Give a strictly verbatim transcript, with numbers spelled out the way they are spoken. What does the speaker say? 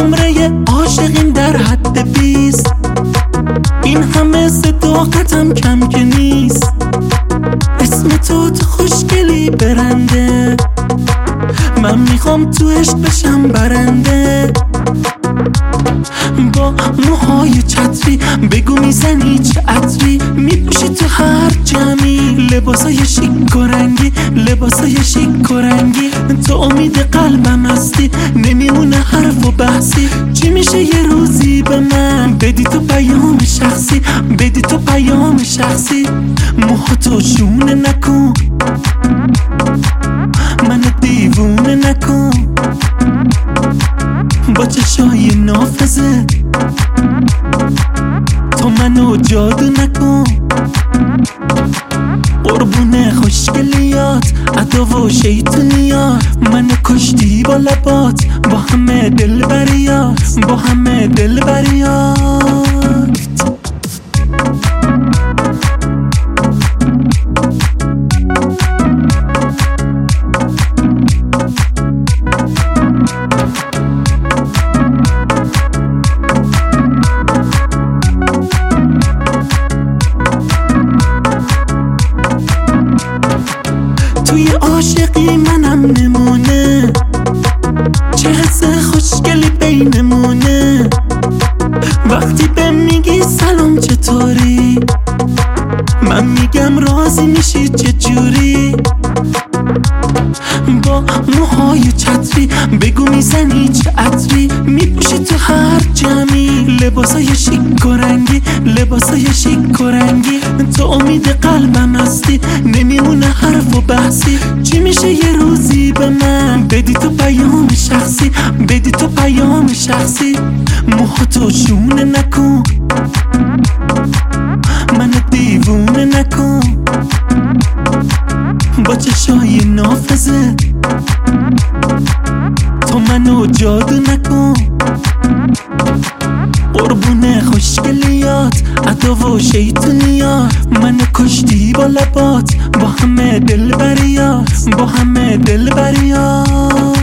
نمره عاشقیم در حد بیست. این همه صداقتم کم که نیست. اسم تو تو خوشگلی برنده، من میخوام تو عشق بشم برنده. با موهای چتری بگو میزنی چه عطری، میپوشی تو هر جمعی لباسای شیک و رنگی، لباسای شیک و رنگی. تو امید قلبم هستی، نمیمونه حرف و بحثی. چی میشه یه روزی به من بدی تو پیام شخصی، بدی تو پیام شخصی. موهاتو شونه نکن، من دیوونه نکن. با چشای نافذه تو منو جادو نکن. قربون خوشگلیات عطا و شیطونیات، منو کشتی با لبات، با همه دلبریات، با همه دلبریات. توی عاشقی منم نمونه، چه حس خوشگلی بینمونه. وقتی به میگی سلام چطوری، من میگم راضی میشی چجوری. با موهای چتری بگو میزنی چه عطری، میپوشی تو هر جمعی لباسای شیک و رنگی، لباسای شیک و رنگی. تو امید قلبم هستی، نمیمونه حرف و بحثی. چی میشه یه روزی به من بدی تو پیام شخصی، بدی تو پیام شخصی. موهاتو شونه نکن، من دیوونه نکن. با چشای نافذه تو منو جادو نکن. قربون خوشگلیات عطا و شیطونیات، منو کشتی با لبات، با همه دلبریات، با همه دلبریات.